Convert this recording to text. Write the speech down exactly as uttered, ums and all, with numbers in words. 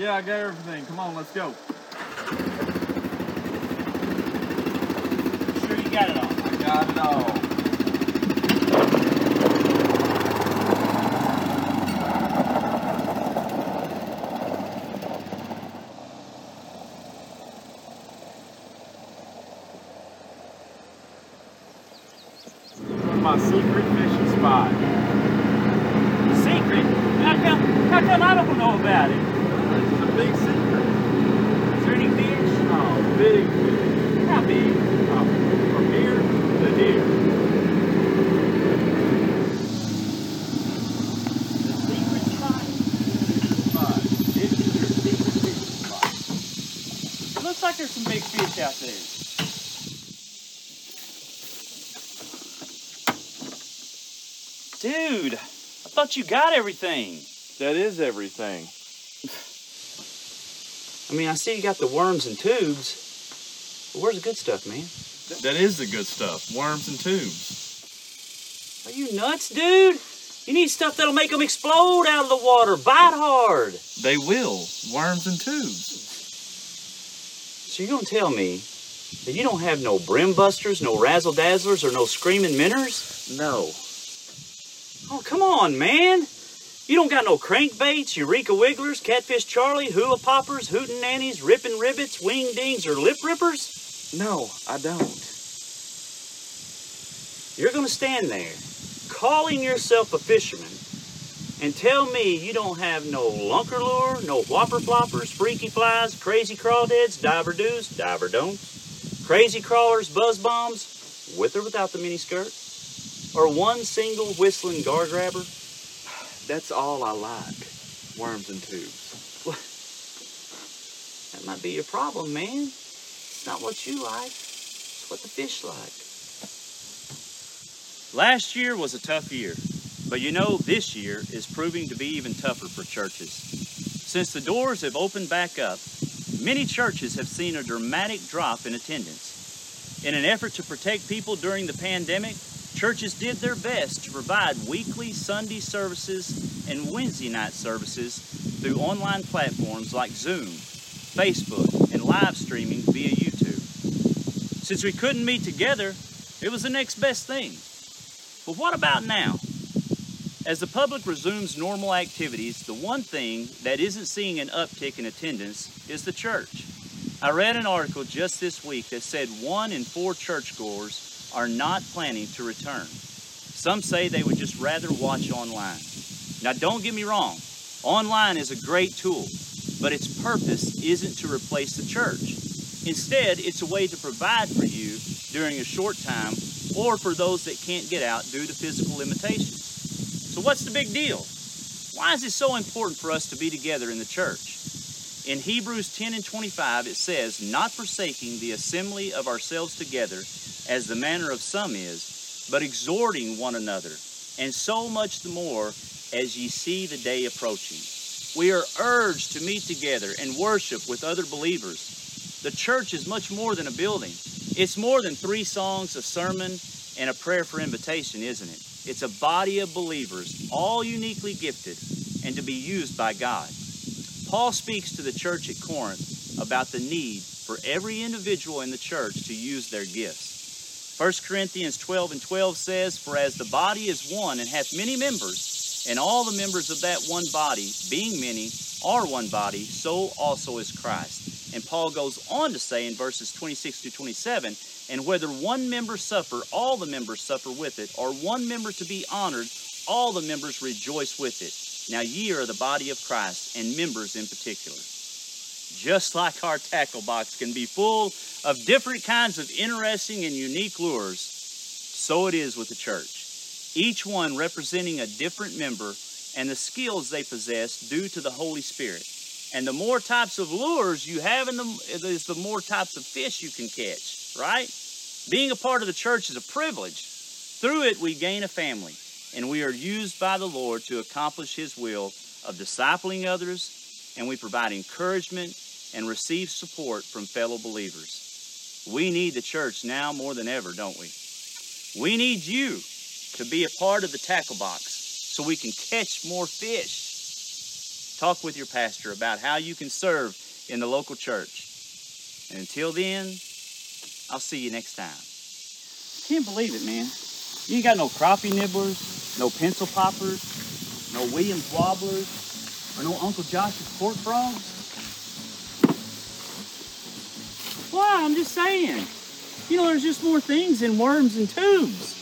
Yeah, I got everything. Come on, let's go. Sure you got it all? I got it all. My secret fishing spot. Secret? How come, how come I don't know about it? It's a big secret. Is there any fish? Oh, big fish. How big? Oh, from here to here. The secret spot? Spot. This is your secret fishing spot. It looks like there's some big fish out there. Dude, I thought you got everything. That is everything. I mean, I see you got the worms and tubes. But where's the good stuff, man? That is the good stuff. Worms and tubes. Are you nuts, dude? You need stuff that'll make them explode out of the water. Bite hard. They will. Worms and tubes. So you're gonna tell me that you don't have no brim busters, no razzle dazzlers, or no screaming minnows? No. Oh, come on, man. You don't got no crankbaits, Eureka Wigglers, Catfish Charlie, Hula Poppers, Hootin' Nannies, Rippin' Ribbits, Wing Dings, or Lip Rippers? No, I don't. You're gonna stand there, calling yourself a fisherman, and tell me you don't have no lunker lure, no whopper floppers, freaky flies, crazy crawdads, diver doos, diver don'ts, crazy crawlers, buzz bombs, with or without the mini skirt, or one single whistling gar grabber? That's all I like. Worms and tubes. That might be your problem, man. It's not what you like, it's what the fish like. Last year was a tough year, but you know this year is proving to be even tougher for churches. Since the doors have opened back up, many churches have seen a dramatic drop in attendance. In an effort to protect people during the pandemic, churches did their best to provide weekly Sunday services and Wednesday night services through online platforms like Zoom, Facebook, and live streaming via YouTube. Since we couldn't meet together, it was the next best thing. But what about now? As the public resumes normal activities, the one thing that isn't seeing an uptick in attendance is the church. I read an article just this week that said one in four churchgoers are not planning to return. Some say they would just rather watch online. Now don't get me wrong, online is a great tool, but its purpose isn't to replace the church. Instead, it's a way to provide for you during a short time or for those that can't get out due to physical limitations. So what's the big deal? Why is it so important for us to be together in the church? In Hebrews ten and twenty-five, it says, not forsaking the assembly of ourselves together, as the manner of some is, but exhorting one another, and so much the more as ye see the day approaching. We are urged to meet together and worship with other believers. The church is much more than a building. It's more than three songs, a sermon, and a prayer for invitation, isn't it? It's a body of believers, all uniquely gifted and to be used by God. Paul speaks to the church at Corinth about the need for every individual in the church to use their gifts. First Corinthians twelve and twelve says, for as the body is one and hath many members, and all the members of that one body, being many, are one body, so also is Christ. And Paul goes on to say in verses twenty-six to twenty-seven, and whether one member suffer, all the members suffer with it, or one member to be honored, all the members rejoice with it. Now ye are the body of Christ, and members in particular. Just like our tackle box can be full of different kinds of interesting and unique lures, so it is with the church. Each one representing a different member and the skills they possess due to the Holy Spirit. And the more types of lures you have, in the, is the more types of fish you can catch, right? Being a part of the church is a privilege. Through it, we gain a family, and we are used by the Lord to accomplish His will of discipling others, and we provide encouragement and receive support from fellow believers. We need the church now more than ever, don't we? We need you to be a part of the tackle box so we can catch more fish. talk with your pastor about how you can serve in the local church. And until then, I'll see you next time. Can't believe it, man. You ain't got no crappie nibblers, no pencil poppers, no Williams wobblers, or no Uncle Josh's pork frogs. Why? I'm just saying. You know, there's just more things than worms and tubes.